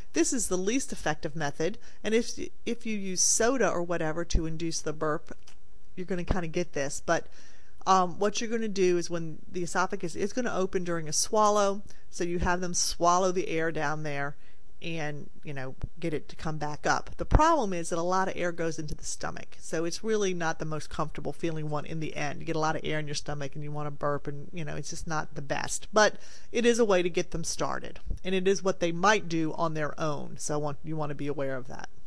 This is the least effective method, and if you use soda or whatever to induce the burp, you're going to kind of get this. But what you're going to do is when the esophagus is going to open during a swallow, so you have them swallow the air down there and get it to come back up. The problem is that a lot of air goes into the stomach, so it's really not the most comfortable feeling one in the end. You get a lot of air in your stomach and you want to burp, and it's just not the best, but it is a way to get them started, and it is what they might do on their own, so you want to be aware of that.